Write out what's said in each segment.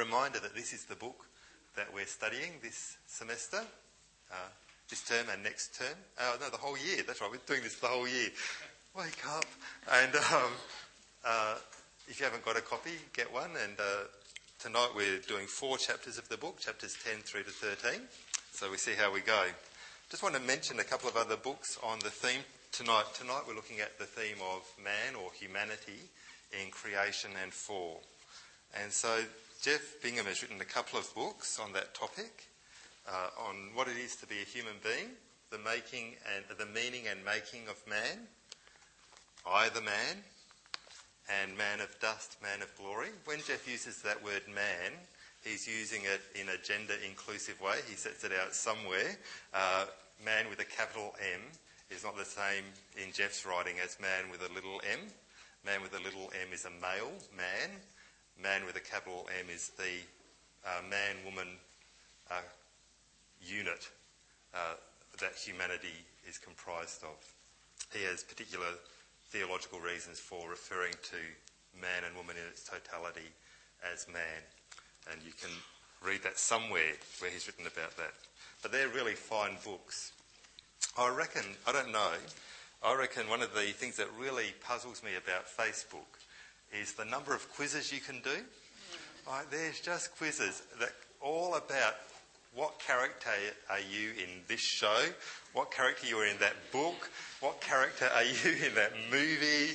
reminder that this is the book that we're studying this semester, this term and next term. No, the whole year. That's right, we're doing this the whole year. Wake up. And if you haven't got a copy, get one. And tonight we're doing 4 chapters of the book, chapters 10 through to 13. So we see how we go. Just want to mention a couple of other books on the theme tonight. Tonight we're looking at the theme of man or humanity in creation and fall. And so Jeff Bingham has written a couple of books on that topic, on what it is to be a human being, the making and the meaning and making of man, I the man, and man of dust, man of glory. When Jeff uses that word man, he's using it in a gender inclusive way. He sets it out somewhere. Man with a capital M is not the same in Jeff's writing as man with a little m. Man with a little m is a male man. Man with a capital M is the man-woman unit that humanity is comprised of. He has particular theological reasons for referring to man and woman in its totality as man. And you can read that somewhere where he's written about that. But they're really fine books. I reckon one of the things that really puzzles me about Facebook is the number of quizzes you can do. Like, there's just quizzes that all about what character are you in this show, what character you are in that book, what character are you in that movie.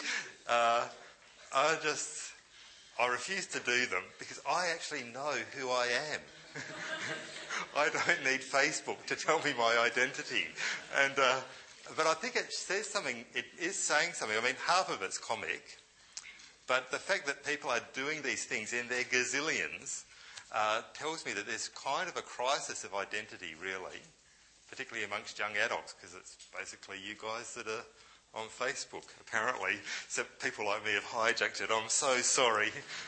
I refuse to do them because I actually know who I am. I don't need Facebook to tell me my identity. And but I think it says something, it is saying something. I mean, half of it's comic, but the fact that people are doing these things in their gazillions tells me that there's kind of a crisis of identity, really, particularly amongst young adults, because it's basically you guys that are on Facebook, apparently. So people like me have hijacked it. I'm so sorry.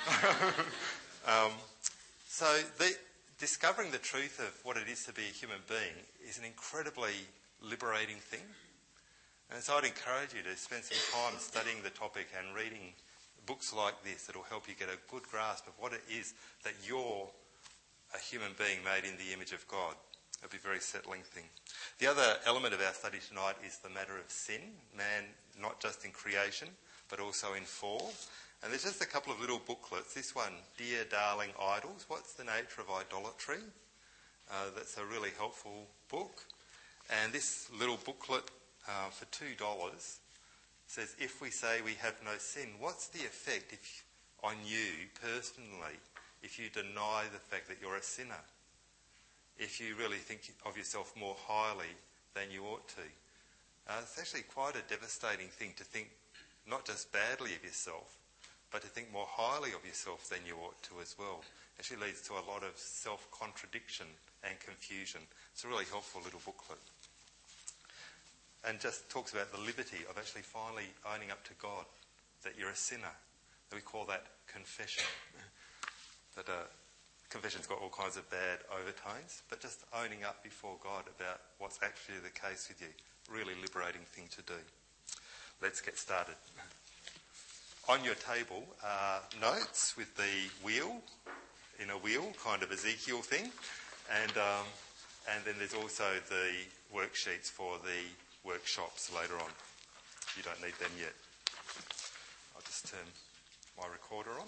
Discovering the truth of what it is to be a human being is an incredibly liberating thing. And so I'd encourage you to spend some time studying the topic and reading books like this that will help you get a good grasp of what it is that you're a human being made in the image of God. It'll be a very settling thing. The other element of our study tonight is the matter of sin. Man, not just in creation, but also in fall. And there's just a couple of little booklets. This one, Dear Darling Idols, What's the Nature of Idolatry? That's a really helpful book. And this little booklet for $2 says, if we say we have no sin, what's the effect on you personally if you deny the fact that you're a sinner? If you really think of yourself more highly than you ought to. It's actually quite a devastating thing to think not just badly of yourself, but to think more highly of yourself than you ought to as well. It actually leads to a lot of self-contradiction and confusion. It's a really helpful little booklet. And just talks about the liberty of actually finally owning up to God that you're a sinner. We call that confession. That confession's got all kinds of bad overtones, but just owning up before God about what's actually the case with you. Really liberating thing to do. Let's get started. On your table are notes with the wheel, in a wheel, kind of Ezekiel thing, and then there's also the worksheets for the workshops later on. You don't need them yet. I'll just turn my recorder on.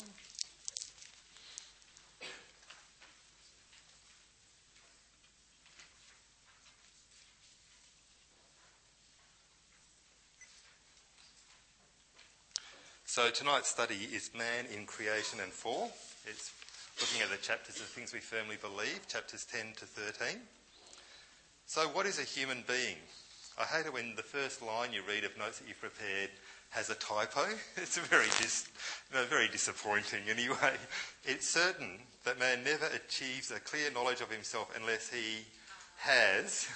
So tonight's study is Man in Creation and Fall. It's looking at the chapters of things we firmly believe, chapters 10 to 13. So what is a human being? I hate it when the first line you read of notes that you've prepared has a typo. It's very disappointing anyway. It's certain that man never achieves a clear knowledge of himself unless he has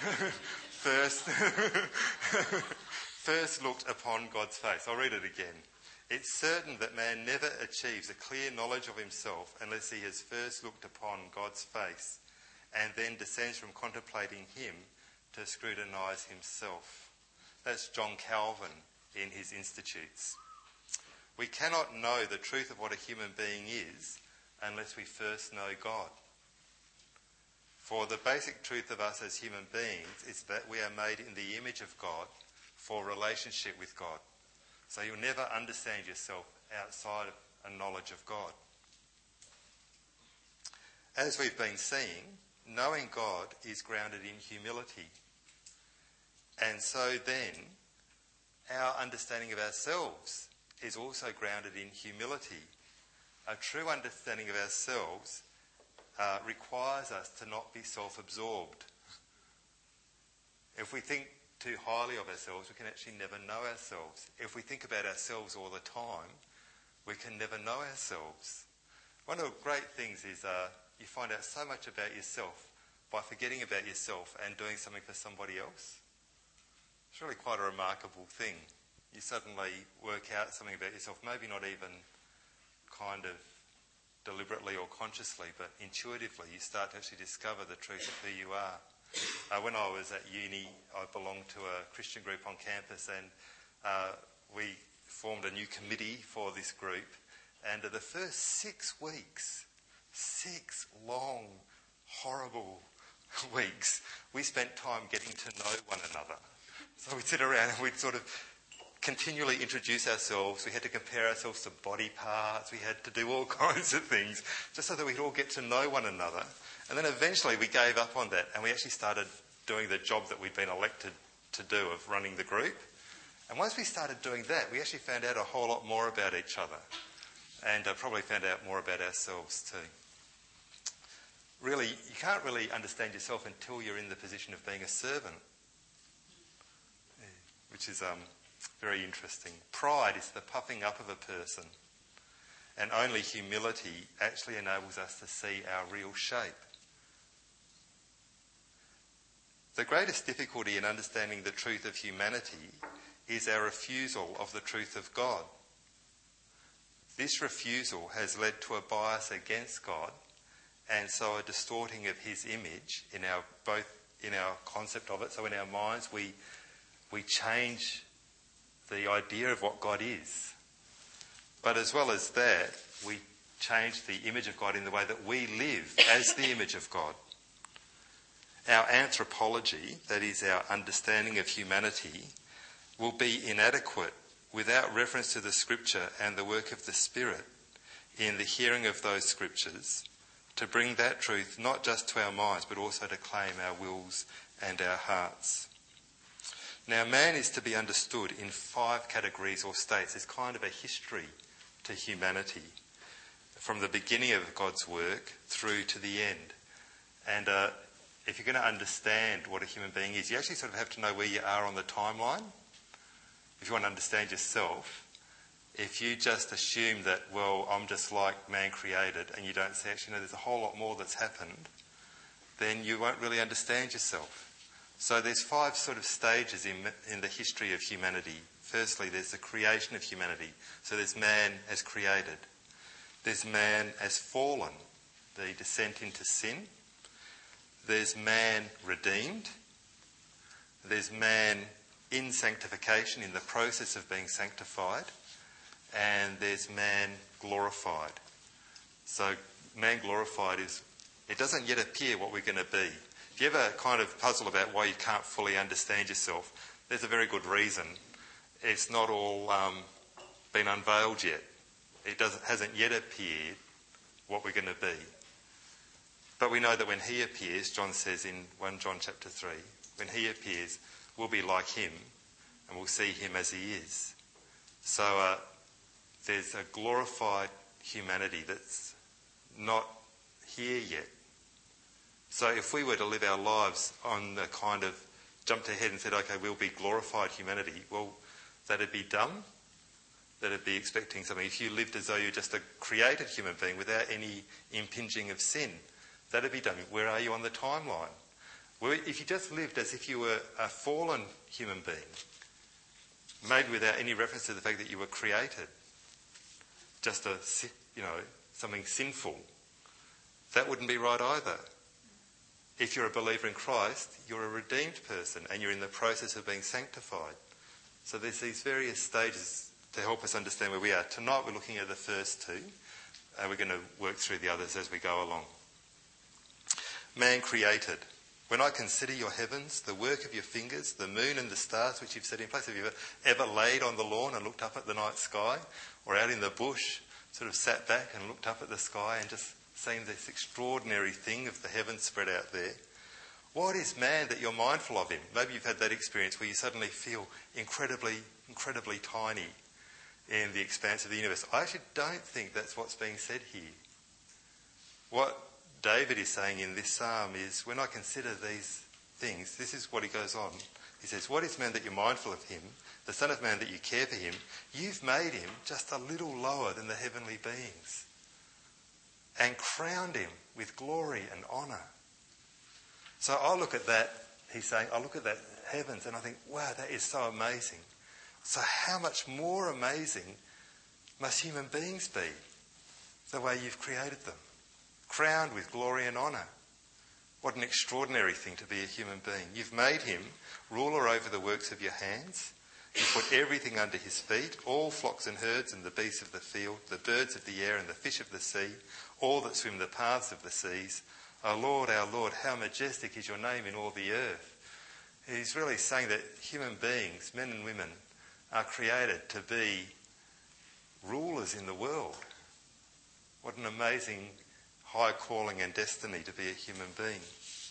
first looked upon God's face. I'll read it again. It's certain that man never achieves a clear knowledge of himself unless he has first looked upon God's face and then descends from contemplating him to scrutinise himself. That's John Calvin in his Institutes. We cannot know the truth of what a human being is unless we first know God. For the basic truth of us as human beings is that we are made in the image of God for relationship with God. So you'll never understand yourself outside of a knowledge of God. As we've been seeing, knowing God is grounded in humility. And so then, our understanding of ourselves is also grounded in humility. A true understanding of ourselves requires us to not be self-absorbed. If we think too highly of ourselves, we can actually never know ourselves. If we think about ourselves all the time, we can never know ourselves. One of the great things is you find out so much about yourself by forgetting about yourself and doing something for somebody else. It's really quite a remarkable thing. You suddenly work out something about yourself, maybe not even kind of deliberately or consciously, but intuitively you start to actually discover the truth of who you are. When I was at uni, I belonged to a Christian group on campus, and we formed a new committee for this group. And the first 6 weeks, 6 long, horrible weeks, we spent time getting to know one another. So we'd sit around and we'd sort of continually introduce ourselves. We had to compare ourselves to body parts. We had to do all kinds of things just so that we'd all get to know one another. And then eventually we gave up on that and we actually started doing the job that we'd been elected to do of running the group. And once we started doing that, we actually found out a whole lot more about each other and probably found out more about ourselves too. Really, you can't really understand yourself until you're in the position of being a servant, which is very interesting. Pride is the puffing up of a person, and only humility actually enables us to see our real shape. The greatest difficulty in understanding the truth of humanity is our refusal of the truth of God. This refusal has led to a bias against God, and so a distorting of his image in our concept of it. So in our minds we change the idea of what God is. But as well as that, we change the image of God in the way that we live as the image of God. Our anthropology, that is our understanding of humanity, will be inadequate without reference to the Scripture and the work of the Spirit in the hearing of those Scriptures to bring that truth not just to our minds but also to claim our wills and our hearts. Now, man is to be understood in 5 categories or states. There's kind of a history to humanity from the beginning of God's work through to the end. And if you're going to understand what a human being is, you actually sort of have to know where you are on the timeline. If you want to understand yourself, if you just assume that, well, I'm just like man created, and you don't see actually, there's a whole lot more that's happened, then you won't really understand yourself. So there's 5 sort of stages in the history of humanity. Firstly, there's the creation of humanity. So there's man as created. There's man as fallen, the descent into sin. There's man redeemed. There's man in sanctification, in the process of being sanctified. And there's man glorified. So man glorified it doesn't yet appear what we're going to be. If you ever kind of puzzle about why you can't fully understand yourself, there's a very good reason. It's not all been unveiled yet. It hasn't yet appeared what we're going to be. But we know that when he appears, John says in 1 John chapter 3, when he appears, we'll be like him and we'll see him as he is. So there's a glorified humanity that's not here yet. So if we were to live our lives on the kind of jumped ahead and said, okay, we'll be glorified humanity, well, that'd be dumb. That'd be expecting something. If you lived as though you're just a created human being without any impinging of sin, that'd be dumb. Where are you on the timeline? Well, if you just lived as if you were a fallen human being, made without any reference to the fact that you were created, just something sinful, that wouldn't be right either. If you're a believer in Christ, you're a redeemed person and you're in the process of being sanctified. So there's these various stages to help us understand where we are. Tonight we're looking at the first 2, We're going to work through the others as we go along. Man created. When I consider your heavens, the work of your fingers, the moon and the stars which you've set in place, have you ever laid on the lawn and looked up at the night sky, or out in the bush, sort of sat back and looked up at the sky and just seen this extraordinary thing of the heavens spread out there? What is man that you're mindful of him? Maybe you've had that experience where you suddenly feel incredibly, incredibly tiny in the expanse of the universe. I actually don't think that's what's being said here. What David is saying in this psalm is, when I consider these things, this is what he goes on. He says, what is man that you're mindful of him, the Son of Man that you care for him? You've made him just a little lower than the heavenly beings and crowned him with glory and honour. So I look at that, he's saying, I look at that heavens and I think, wow, that is so amazing. So how much more amazing must human beings be, the way you've created them, crowned with glory and honour? What an extraordinary thing to be a human being. You've made him ruler over the works of your hands. You put everything under his feet, all flocks and herds and the beasts of the field, the birds of the air and the fish of the sea, all that swim the paths of the seas. Our Lord, how majestic is your name in all the earth. He's really saying that human beings, men and women, are created to be rulers in the world. What an amazing high calling and destiny to be a human being.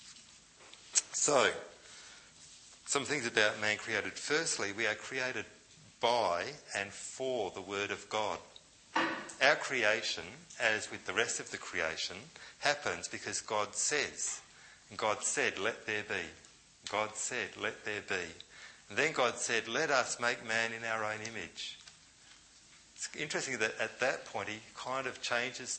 So, some things about man created. Firstly, we are created by and for the Word of God. Our creation, as with the rest of the creation, happens because God says. And God said, let there be. God said, let there be. And then God said, let us make man in our own image. It's interesting that at that point he kind of changes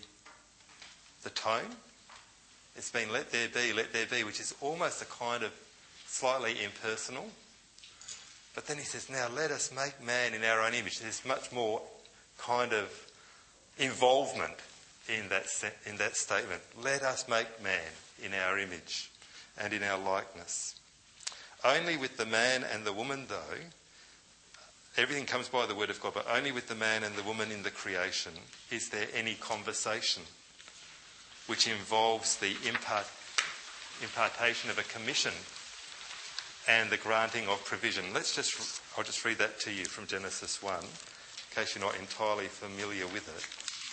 the tone. It's been let there be, which is almost a kind of slightly impersonal. But then he says, now let us make man in our own image. There's much more kind of involvement in that statement. Let us make man in our image and in our likeness. Only with the man and the woman, though, everything comes by the word of God, but only with the man and the woman in the creation is there any conversation which involves the impartation of a commission and the granting of provision. I'll just read that to you from Genesis 1, in case you're not entirely familiar with it.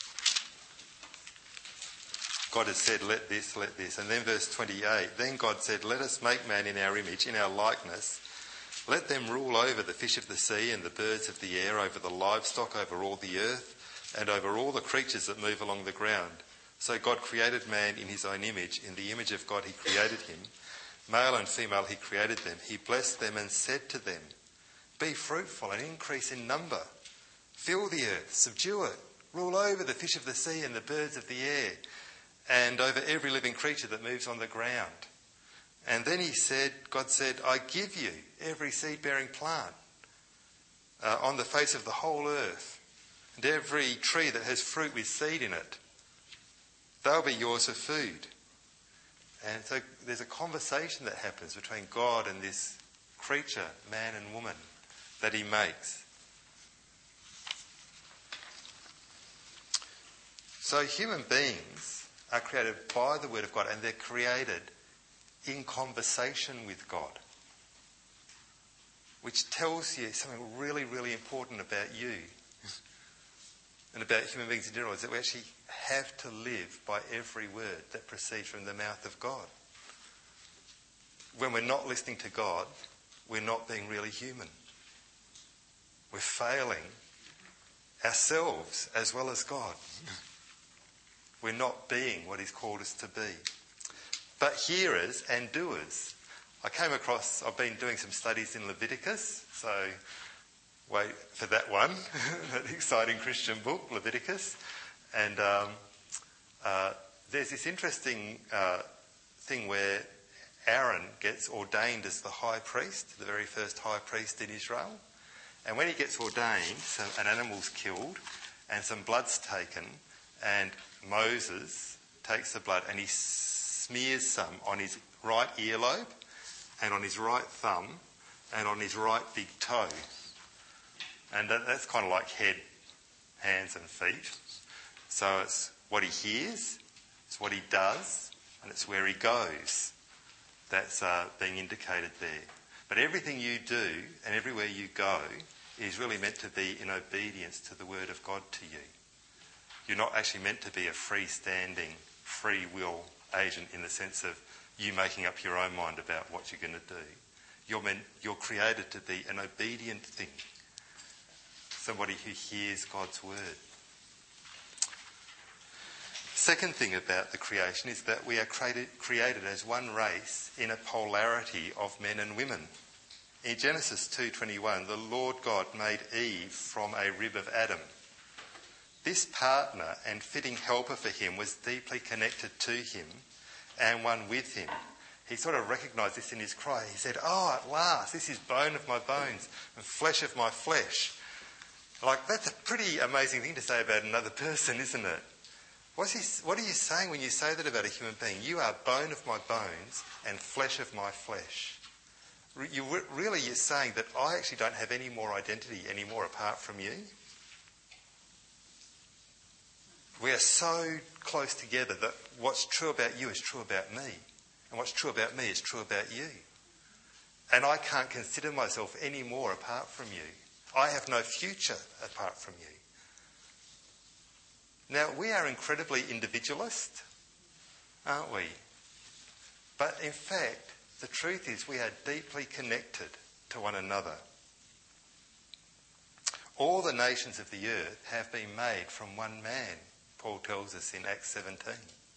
God has said, let this. And then verse 28, then God said, let us make man in our image, in our likeness. Let them rule over the fish of the sea and the birds of the air, over the livestock, over all the earth, and over all the creatures that move along the ground. So God created man in his own image. In the image of God he created him. Male and female he created them. He blessed them and said to them, be fruitful and increase in number. Fill the earth, subdue it, rule over the fish of the sea and the birds of the air, and over every living creature that moves on the ground. And then God said, I give you every seed-bearing plant on the face of the whole earth, and every tree that has fruit with seed in it. They'll be yours for food. And so there's a conversation that happens between God and this creature, man and woman, that he makes. So human beings are created by the Word of God, and they're created in conversation with God, which tells you something really, really important about you and about human beings in general, is that we actually have to live by every word that proceeds from the mouth of God. When we're not listening to God, we're not being really human. We're failing ourselves as well as God. We're not being what he's called us to be. But hearers and doers. I've been doing some studies in Leviticus, so wait for that one, that exciting Christian book, Leviticus. And there's this interesting thing where Aaron gets ordained as the high priest, the very first high priest in Israel. And when he gets ordained, so an animal's killed and some blood's taken, and Moses takes the blood and he smears some on his right earlobe and on his right thumb and on his right big toe. And that's kind of like head, hands and feet. So it's what he hears, it's what he does, and it's where he goes. That's being indicated there. But everything you do and everywhere you go is really meant to be in obedience to the word of God to you. You're not actually meant to be a freestanding, free will agent in the sense of you making up your own mind about what you're going to do. You're created to be an obedient thing. Somebody who hears God's word. Second thing about the creation is that we are created as one race in a polarity of men and women. In Genesis 2:21, the Lord God made Eve from a rib of Adam. This partner and fitting helper for him was deeply connected to him and one with him. He sort of recognised this in his cry. He said, "Oh, at last, this is bone of my bones and flesh of my flesh." Like, that's a pretty amazing thing to say about another person, isn't it? What are you saying when you say that about a human being? You are bone of my bones and flesh of my flesh. You're saying that I actually don't have any more identity anymore apart from you. We are so close together that what's true about you is true about me. And what's true about me is true about you. And I can't consider myself any more apart from you. I have no future apart from you. Now, we are incredibly individualist, aren't we? But in fact, the truth is we are deeply connected to one another. All the nations of the earth have been made from one man, Paul tells us in Acts 17.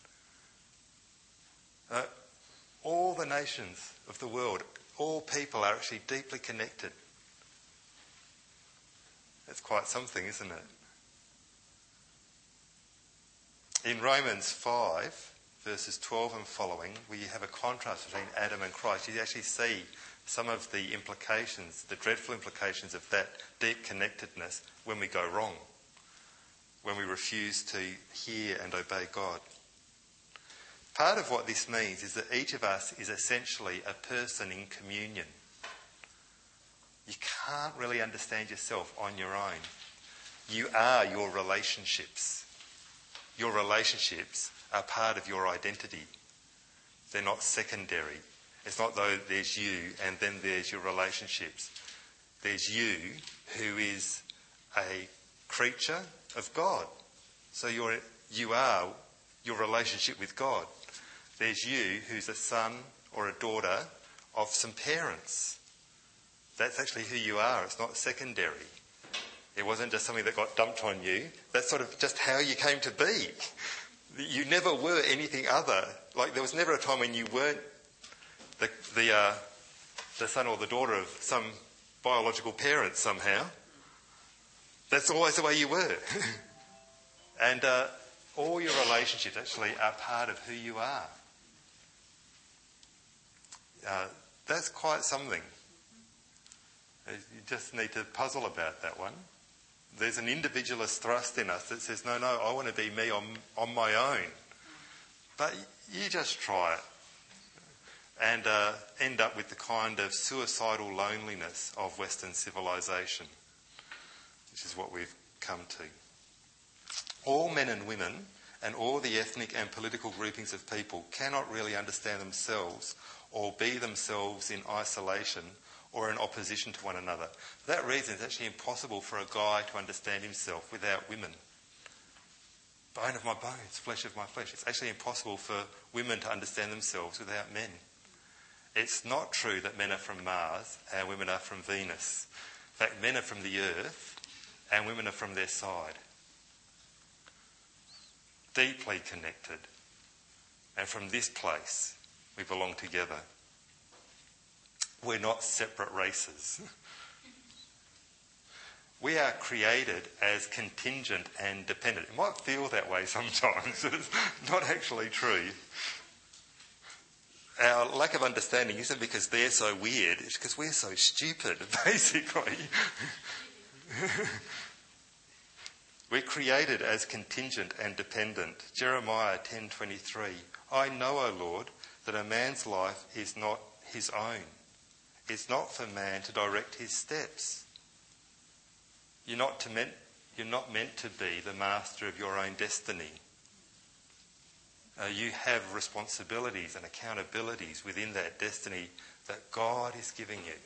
All the nations of the world, all people are actually deeply connected. That's quite something, isn't it? In Romans 5, verses 12 and following, where you have a contrast between Adam and Christ, you actually see some of the implications, the dreadful implications of that deep connectedness when we go wrong, when we refuse to hear and obey God. Part of what this means is that each of us is essentially a person in communion. You can't really understand yourself on your own. You are your relationships. Your relationships are part of your identity. They're not secondary. It's not though there's you and then there's your relationships. There's you who is a creature of God. So you are your relationship with God. There's you who's a son or a daughter of some parents. That's actually who you are. It's not secondary. It wasn't just something that got dumped on you. That's sort of just how you came to be. You never were anything other. Like, there was never a time when you weren't the son or the daughter of some biological parent somehow. That's always the way you were. And all your relationships actually are part of who you are. That's quite something. You just need to puzzle about that one. There's an individualist thrust in us that says, no, I want to be me on my own. But you just try it and end up with the kind of suicidal loneliness of Western civilization, which is what we've come to. All men and women and all the ethnic and political groupings of people cannot really understand themselves or be themselves in isolation or in opposition to one another. For that reason, it's actually impossible for a guy to understand himself without women. Bone of my bones, flesh of my flesh. It's actually impossible for women to understand themselves without men. It's not true that men are from Mars and women are from Venus. In fact, men are from the earth and women are from their side. Deeply connected. And from this place, we belong together. We're not separate races. We are created as contingent and dependent. It might feel that way sometimes, but it's not actually true. Our lack of understanding isn't because they're so weird, it's because we're so stupid, basically. We're created as contingent and dependent. Jeremiah 10:23. I know, O Lord, that a man's life is not his own. It's not for man to direct his steps. You're not You're not meant to be the master of your own destiny. You have responsibilities and accountabilities within that destiny that God is giving you.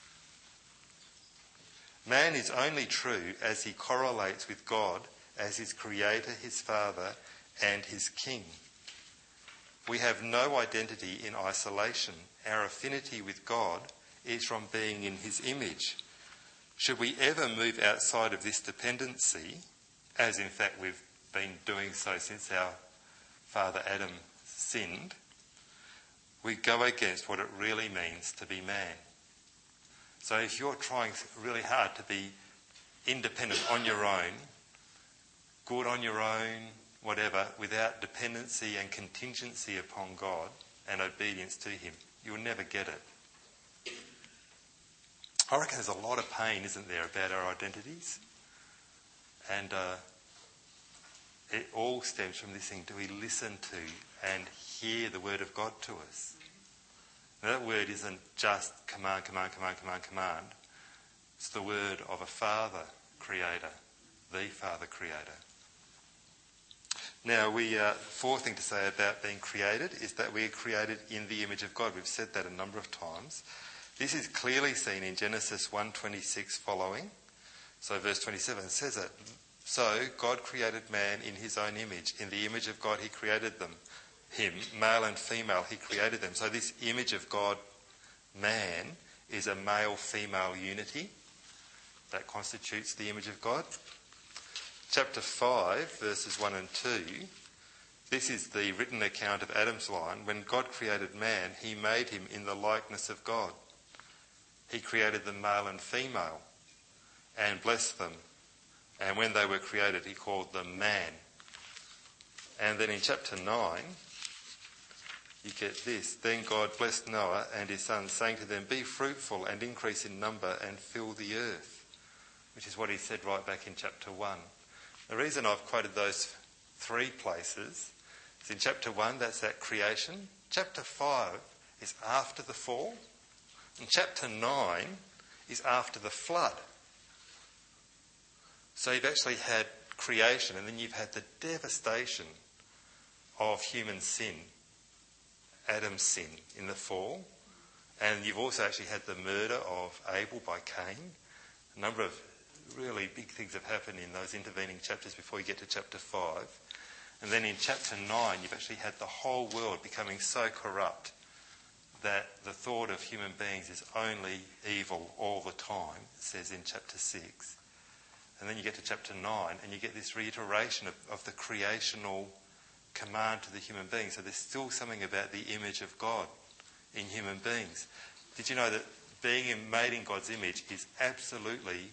Man is only true as he correlates with God as his creator, his father, and his king. We have no identity in isolation. Our affinity with God is from being in his image. Should we ever move outside of this dependency, as in fact we've been doing so since our father Adam sinned, we go against what it really means to be man. So if you're trying really hard to be independent on your own, good on your own, whatever, without dependency and contingency upon God and obedience to him, you'll never get it. I reckon there's a lot of pain, isn't there, about our identities? And it all stems from this thing: do we listen to and hear the word of God to us? Now, that word isn't just command, command, command, command, command. It's the word of a Father Creator, the Father Creator. Now, fourth thing to say about being created is that we are created in the image of God. We've said that a number of times. This is clearly seen in Genesis 1:26 following. So verse 27 says it. So God created man in his own image. In the image of God he created them. Him, male and female, he created them. So this image of God, man, is a male-female unity that constitutes the image of God. Chapter 5, verses 1 and 2, this is the written account of Adam's line. When God created man, he made him in the likeness of God. He created them male and female and blessed them. And when they were created, he called them man. And then in chapter 9, you get this. Then God blessed Noah and his sons, saying to them, be fruitful and increase in number and fill the earth, which is what he said right back in chapter 1. The reason I've quoted those three places is in chapter 1, that's that creation. Chapter 5 is after the fall. And chapter 9 is after the flood. So you've actually had creation, and then you've had the devastation of human sin, Adam's sin in the fall. And you've also actually had the murder of Abel by Cain. A number of really big things have happened in those intervening chapters before you get to chapter 5. And then in chapter 9, you've actually had the whole world becoming so corrupt that the thought of human beings is only evil all the time, it says in chapter 6. And then you get to chapter 9 and you get this reiteration of the creational command to the human being. So there's still something about the image of God in human beings. Did you know that being made in God's image is absolutely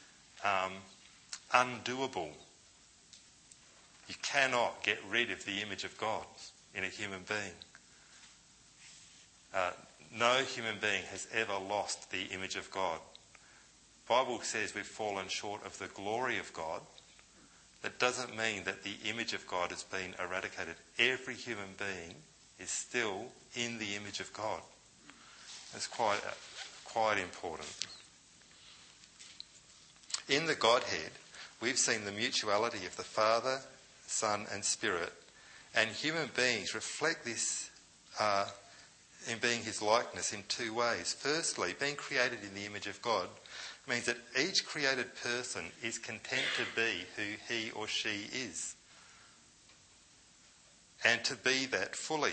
undoable? You cannot get rid of the image of God in a human being. No human being has ever lost the image of God. The Bible says we've fallen short of the glory of God. That doesn't mean that the image of God has been eradicated. Every human being is still in the image of God. That's quite important. In the Godhead, we've seen the mutuality of the Father, Son and Spirit, and human beings reflect this in being his likeness in two ways. Firstly, being created in the image of God means that each created person is content to be who he or she is, and to be that fully.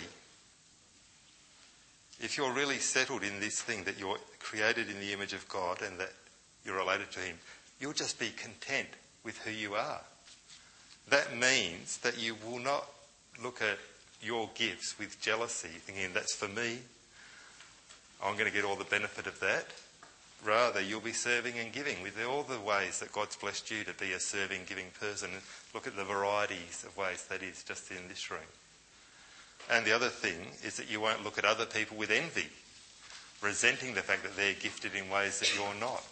If you're really settled in this thing that you're created in the image of God and that you're related to him, you'll just be content with who you are. That means that you will not look at your gifts with jealousy, thinking that's for me, I'm going to get all the benefit of that. Rather, you'll be serving and giving with all the ways that God's blessed you to be a serving, giving person. Look at the varieties of ways that is just in this room. And the other thing is that you won't look at other people with envy, resenting the fact that they're gifted in ways that you're not.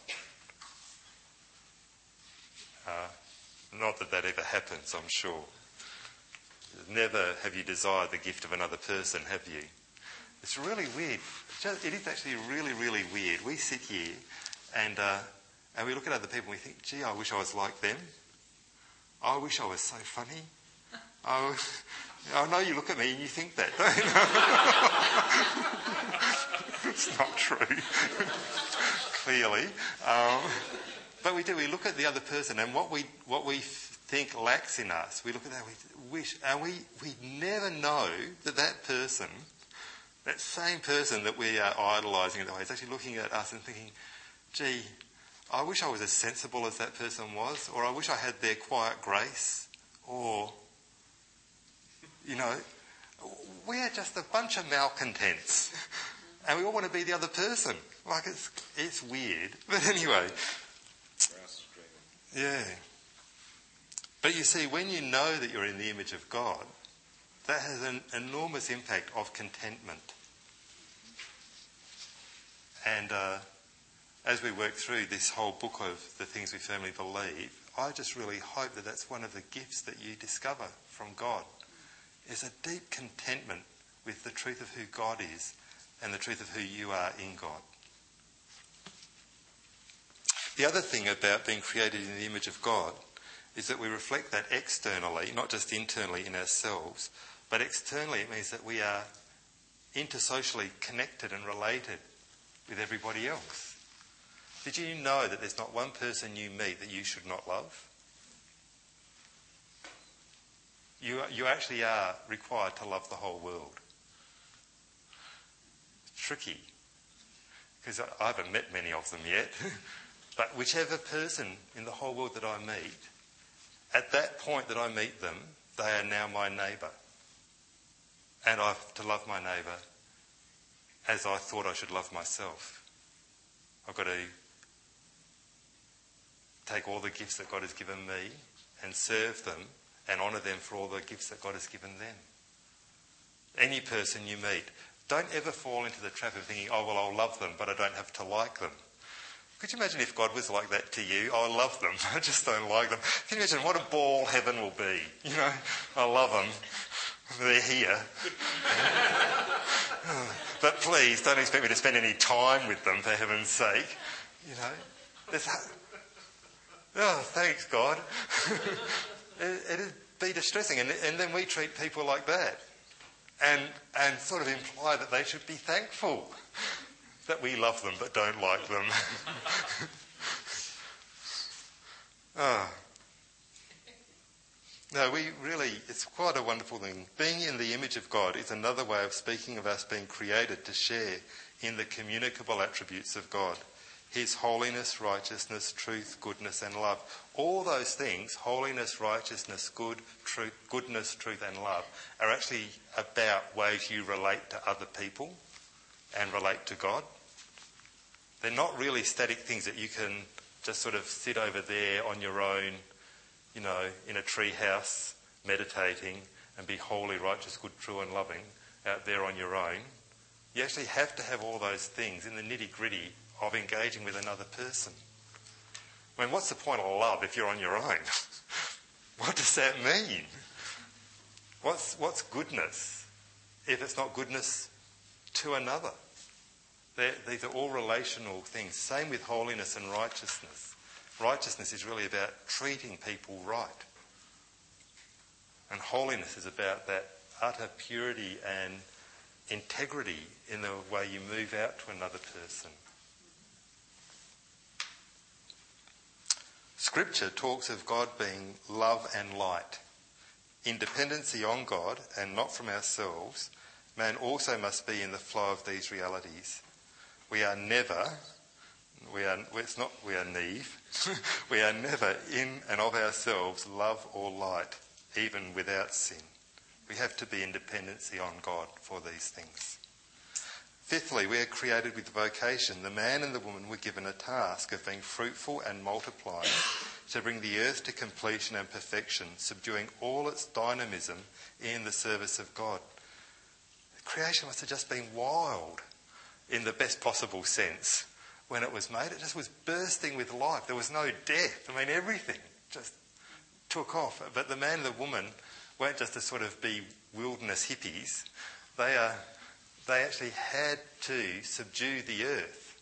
Not that that ever happens, I'm sure. Never have you desired the gift of another person, have you? It's really weird. It is actually really, really weird. We sit here and we look at other people and we think, gee, I wish I was like them. I wish I was so funny. I know you look at me and you think that, don't you? It's not true. Clearly. But we do. We look at the other person and what we think lacks in us. We look at that, we wish, and we never know that person, that same person that we are idolising in that way, is actually looking at us and thinking, gee, I wish I was as sensible as that person was, or I wish I had their quiet grace, or, we are just a bunch of malcontents, and we all want to be the other person. Like, it's weird. But anyway. Yeah. But you see, when you know that you're in the image of God, that has an enormous impact of contentment. And as we work through this whole book of the things we firmly believe, I just really hope that that's one of the gifts that you discover from God, is a deep contentment with the truth of who God is and the truth of who you are in God. The other thing about being created in the image of God is that we reflect that externally, not just internally in ourselves, but externally it means that we are intersocially connected and related with everybody else. Did you know that there's not one person you meet that you should not love? You actually are required to love the whole world. It's tricky, because I haven't met many of them yet. But whichever person in the whole world that I meet, at that point that I meet them, they are now my neighbour. And I have to love my neighbour as I thought I should love myself. I've got to take all the gifts that God has given me and serve them and honour them for all the gifts that God has given them. Any person you meet, don't ever fall into the trap of thinking, oh, well, I'll love them, but I don't have to like them. Could you imagine if God was like that to you? I love them, I just don't like them. Can you imagine what a ball heaven will be? I love them. They're here. But please, don't expect me to spend any time with them, for heaven's sake. Oh, thanks, God. It'd be distressing. And then we treat people like that. And sort of imply that they should be thankful that we love them but don't like them. No, it's quite a wonderful thing. Being in the image of God is another way of speaking of us being created to share in the communicable attributes of God. His holiness, righteousness, truth, goodness and love. All those things, holiness, righteousness, goodness, truth and love, are actually about ways you relate to other people and relate to God. They're not really static things that you can just sort of sit over there on your own, in a tree house, meditating and be holy, righteous, good, true and loving out there on your own. You actually have to have all those things in the nitty-gritty of engaging with another person. I mean, what's the point of love if you're on your own? What does that mean? What's goodness if it's not goodness to another? These are all relational things. Same with holiness and righteousness. Righteousness is really about treating people right. And holiness is about that utter purity and integrity in the way you move out to another person. Scripture talks of God being love and light. In dependency on God and not from ourselves, man also must be in the flow of these realities. We are never in and of ourselves love or light, even without sin. We have to be in dependency on God for these things. Fifthly, we are created with vocation. The man and the woman were given a task of being fruitful and multiplying to bring the earth to completion and perfection, subduing all its dynamism in the service of God. Creation must have just been wild in the best possible sense. When it was made, it just was bursting with life. There was no death. I mean, everything just took off. But the man and the woman weren't just to sort of be wilderness hippies. They actually had to subdue the earth.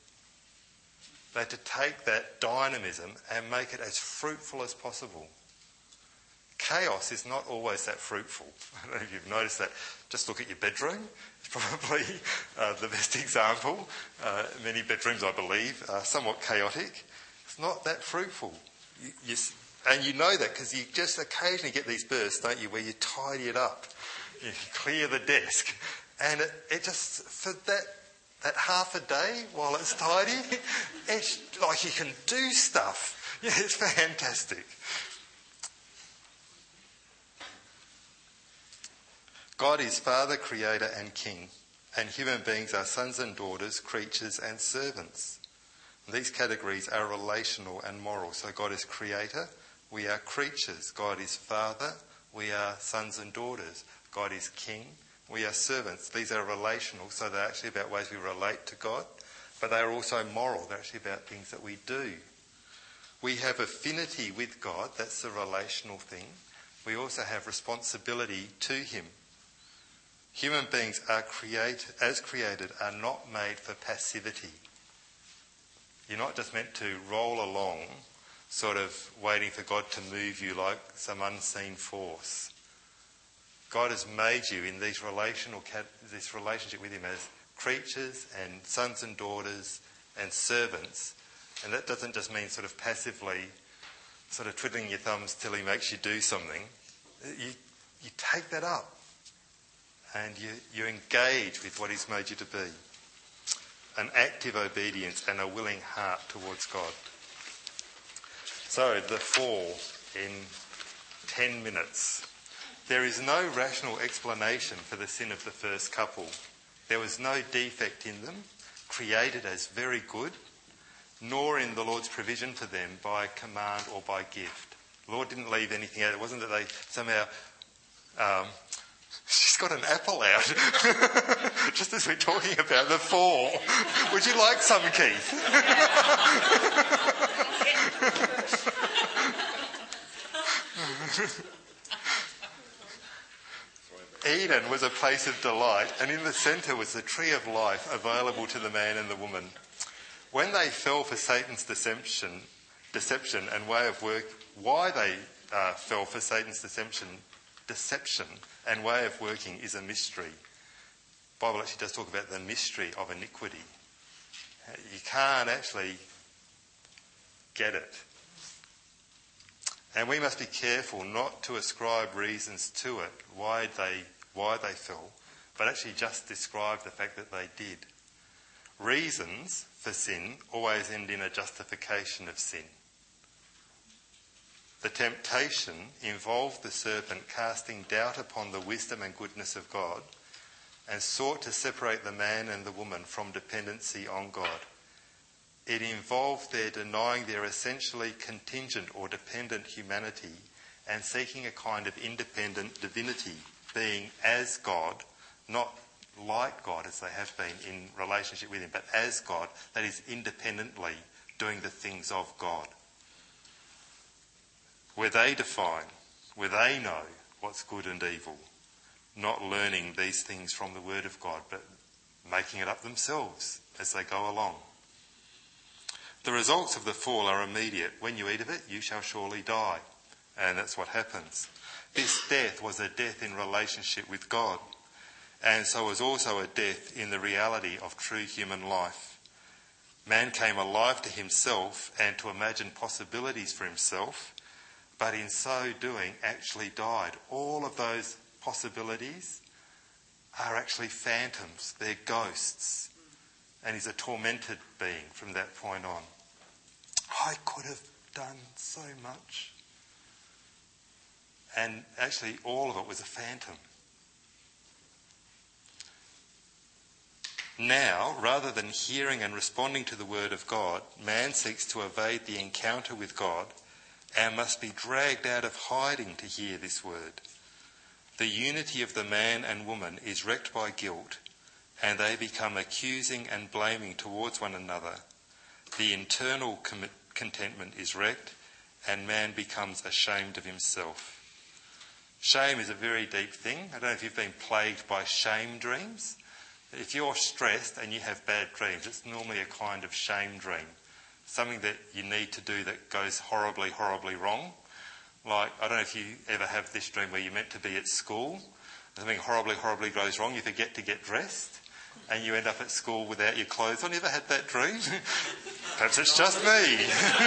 They had to take that dynamism and make it as fruitful as possible. chaos is not always that fruitful. I don't know if you've noticed that. Just look at your bedroom. It's probably the best example. Many bedrooms, I believe, are somewhat chaotic. It's not that fruitful. And you know that because you just occasionally get these bursts, don't you, where you tidy it up. You clear the desk. And it just, for that half a day while it's tidy, it's like you can do stuff. Yeah, it's fantastic. God is Father, Creator and King, and human beings are sons and daughters, creatures and servants. These categories are relational and moral. So God is Creator, we are creatures. God is Father, we are sons and daughters. God is King, we are servants. These are relational, so they're actually about ways we relate to God, but they are also moral. They're actually about things that we do. We have affinity with God, that's the relational thing. We also have responsibility to Him. Human beings are created, are not made for passivity. You're not just meant to roll along, sort of waiting for God to move you like some unseen force. God has made you in this relationship with Him as creatures and sons and daughters and servants. And that doesn't just mean sort of passively sort of twiddling your thumbs till He makes you do something. You take that up. And you engage with what He's made you to be. An active obedience and a willing heart towards God. So, the fall in 10 minutes. There is no rational explanation for the sin of the first couple. There was no defect in them, created as very good, nor in the Lord's provision for them by command or by gift. The Lord didn't leave anything out. It wasn't that they somehow... She's got an apple out, just as we're talking about the fall. Would you like some, Keith? Eden was a place of delight, and in the centre was the tree of life available to the man and the woman. When they fell for Satan's deception and way of work, why they fell for Satan's deception and way of working is a mystery. The Bible actually does talk about the mystery of iniquity. You can't actually get it. And we must be careful not to ascribe reasons to it, why they fell, but actually just describe the fact that they did. Reasons for sin always end in a justification of sin. The temptation involved the serpent casting doubt upon the wisdom and goodness of God and sought to separate the man and the woman from dependency on God. It involved their denying their essentially contingent or dependent humanity and seeking a kind of independent divinity, being as God, not like God as they have been in relationship with Him, but as God, that is independently doing the things of God. Where they define, where they know what's good and evil, not learning these things from the Word of God, but making it up themselves as they go along. The results of the fall are immediate. When you eat of it, you shall surely die. And that's what happens. This death was a death in relationship with God, and so was also a death in the reality of true human life. Man came alive to himself and to imagine possibilities for himself, but in so doing actually died. All of those possibilities are actually phantoms. They're ghosts. And he's a tormented being from that point on. I could have done so much. And actually all of it was a phantom. Now, rather than hearing and responding to the word of God, man seeks to evade the encounter with God and must be dragged out of hiding to hear this word. The unity of the man and woman is wrecked by guilt, and they become accusing and blaming towards one another. The internal contentment is wrecked, and man becomes ashamed of himself. Shame is a very deep thing. I don't know if you've been plagued by shame dreams. If you're stressed and you have bad dreams, it's normally a kind of shame dream. Something that you need to do that goes horribly, horribly wrong. Like, I don't know if you ever have this dream where you're meant to be at school, something horribly goes wrong, you forget to get dressed, and you end up at school without your clothes on. You ever had that dream? Perhaps it's just me.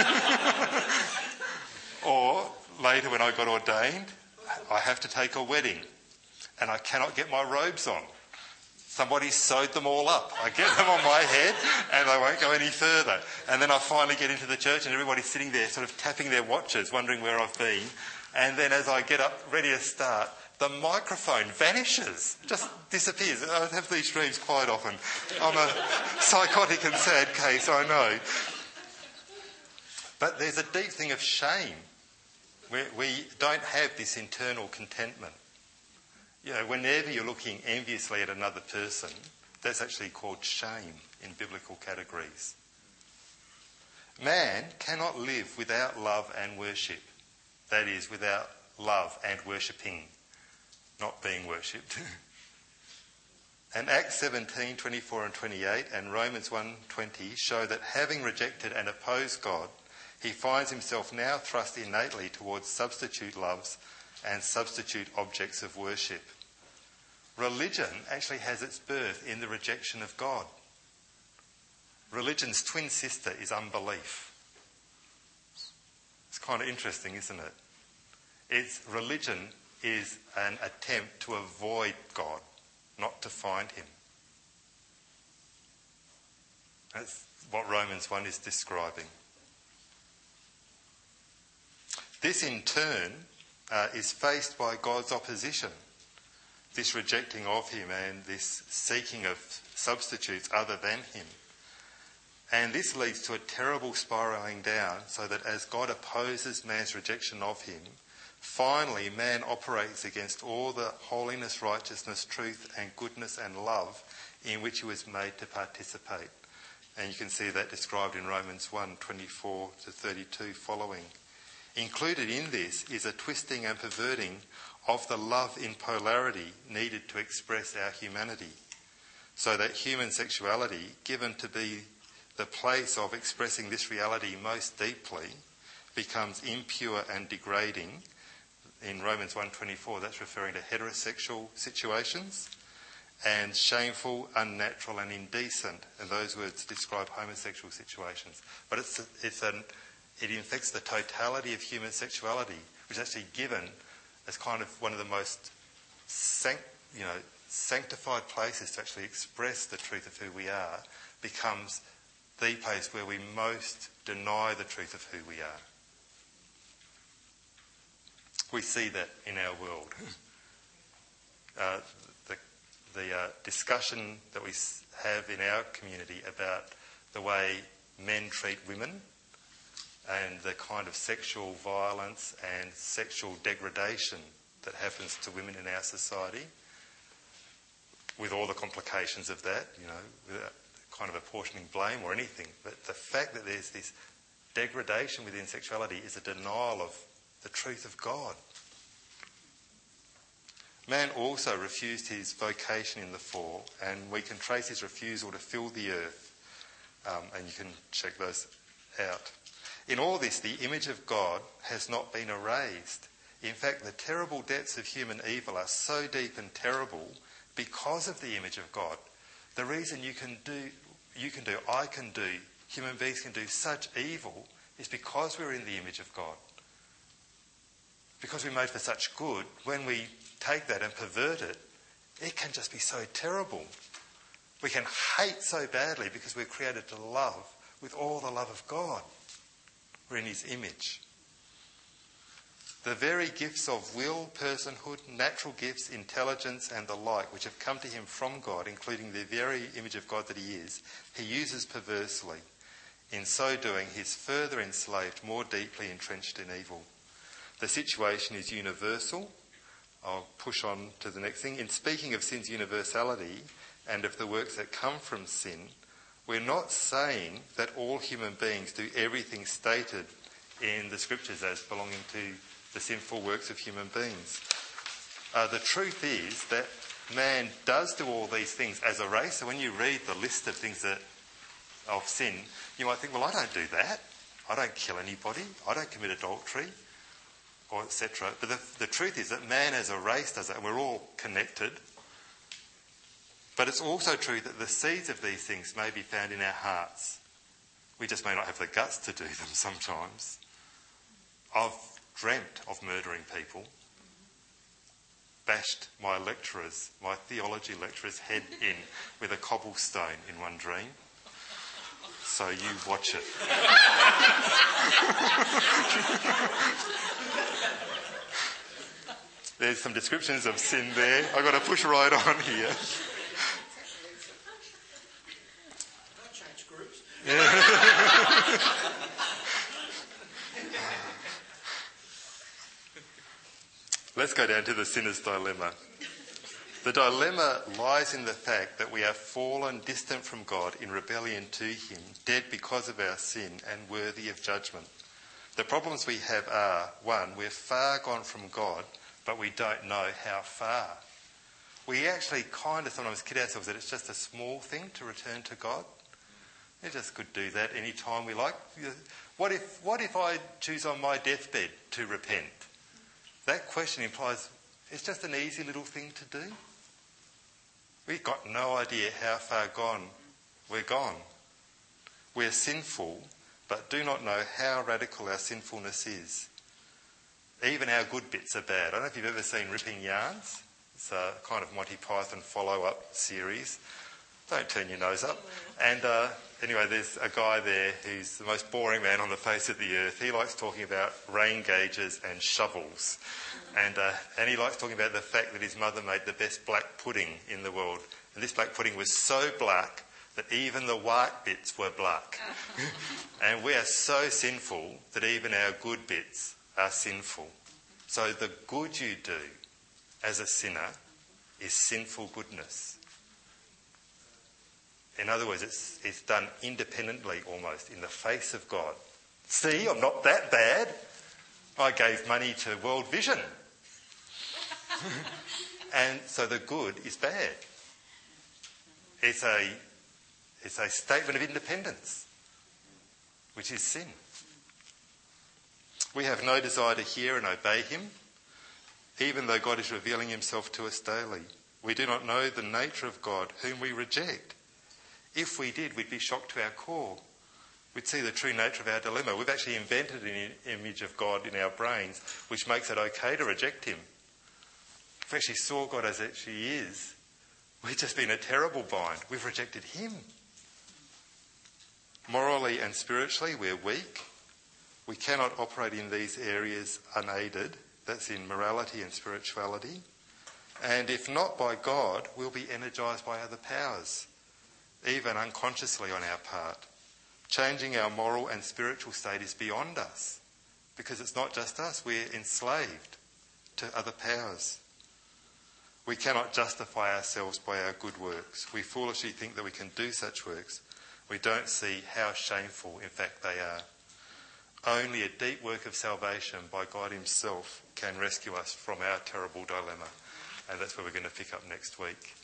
Or later when I got ordained, I have to take a wedding and I cannot get my robes on. Somebody sewed them all up. I get them on my head and they won't go any further. And then I finally get into the church and everybody's sitting there sort of tapping their watches, wondering where I've been. And then as I get up ready to start, the microphone vanishes, just disappears. I have these dreams quite often. I'm a psychotic and sad case, I know. But there's a deep thing of shame. We don't have this internal contentment. You know, whenever you're looking enviously at another person, that's actually called shame in biblical categories. Man cannot live without love and worship. That is, without love and worshipping, not being worshipped. And Acts 17, 24 and 28 and Romans 1:20 show that having rejected and opposed God, he finds himself now thrust innately towards substitute loves and substitute objects of worship. Religion actually has its birth in the rejection of God. Religion's twin sister is unbelief. It's kind of interesting, isn't it? Religion is an attempt to avoid God, not to find him. That's what Romans 1 is describing. This in turn is faced by God's opposition, this rejecting of him and this seeking of substitutes other than him. And this leads to a terrible spiralling down, so that as God opposes man's rejection of him, finally man operates against all the holiness, righteousness, truth and goodness and love in which he was made to participate. And you can see that described in Romans 1, 24 to 32 following. Included in this is a twisting and perverting of the love in polarity needed to express our humanity, so that human sexuality, given to be the place of expressing this reality most deeply, becomes impure and degrading. In Romans 1:24, that's referring to heterosexual situations, and shameful, unnatural and indecent, and those words describe homosexual situations. But it infects the totality of human sexuality, which is actually given as kind of one of the most sanctified places to actually express the truth of who we are, becomes the place where we most deny the truth of who we are. We see that in our world. The discussion that we have in our community about the way men treat women and the kind of sexual violence and sexual degradation that happens to women in our society, with all the complications of that, without kind of apportioning blame or anything. But the fact that there's this degradation within sexuality is a denial of the truth of God. Man also refused his vocation in the fall, and we can trace his refusal to fill the earth, and you can check those out. In all this, the image of God has not been erased. In fact, the terrible depths of human evil are so deep and terrible because of the image of God. The reason I can do, human beings can do such evil is because we're in the image of God. Because we're made for such good, when we take that and pervert it, it can just be so terrible. We can hate so badly because we're created to love with all the love of God. We're in his image. The very gifts of will, personhood, natural gifts, intelligence and the like, which have come to him from God, including the very image of God that he is, he uses perversely. In so doing, he's further enslaved, more deeply entrenched in evil. The situation is universal. I'll push on to the next thing. In speaking of sin's universality and of the works that come from sin, we're not saying that all human beings do everything stated in the scriptures as belonging to the sinful works of human beings. The truth is that man does do all these things as a race. So when you read the list of things of sin, you might think, well, I don't do that. I don't kill anybody. I don't commit adultery. Of or etc. But the truth is that man as a race does that, and we're all connected. But it's also true that the seeds of these things may be found in our hearts. We just may not have the guts to do them sometimes. I've dreamt of murdering people, bashed my theology lecturer's head in with a cobblestone in one dream. So you watch it. There's some descriptions of sin there. I've got to push right on here. Let's go down to the sinner's dilemma. The dilemma lies in the fact that we are fallen distant from God in rebellion to him, dead because of our sin and worthy of judgment. The problems we have are, 1, we're far gone from God, but we don't know how far. We actually kind of sometimes kid ourselves that it's just a small thing to return to God. We just could do that any time we like. What if I choose on my deathbed to repent? That question implies it's just an easy little thing to do. We've got no idea how far gone we're gone. We're sinful, but do not know how radical our sinfulness is. Even our good bits are bad. I don't know if you've ever seen Ripping Yarns. It's a kind of Monty Python follow-up series. Don't turn your nose up. And anyway, there's a guy there who's the most boring man on the face of the earth. He likes talking about rain gauges and shovels. And he likes talking about the fact that his mother made the best black pudding in the world. And this black pudding was so black that even the white bits were black. And we are so sinful that even our good bits are sinful. So the good you do as a sinner is sinful goodness. In other words, it's done independently almost, in the face of God. See, I'm not that bad. I gave money to World Vision. And so the good is bad. It's a statement of independence, which is sin. We have no desire to hear and obey him, even though God is revealing himself to us daily. We do not know the nature of God, whom we reject. If we did, we'd be shocked to our core. We'd see the true nature of our dilemma. We've actually invented an image of God in our brains, which makes it okay to reject him. If we actually saw God as actually is, we'd just be in a terrible bind. We've rejected him. Morally and spiritually, we're weak. We cannot operate in these areas unaided. That's in morality and spirituality. And if not by God, we'll be energised by other powers, even unconsciously on our part. Changing our moral and spiritual state is beyond us, because it's not just us, we're enslaved to other powers. We cannot justify ourselves by our good works. We foolishly think that we can do such works. We don't see how shameful, in fact, they are. Only a deep work of salvation by God himself can rescue us from our terrible dilemma. And that's where we're going to pick up next week.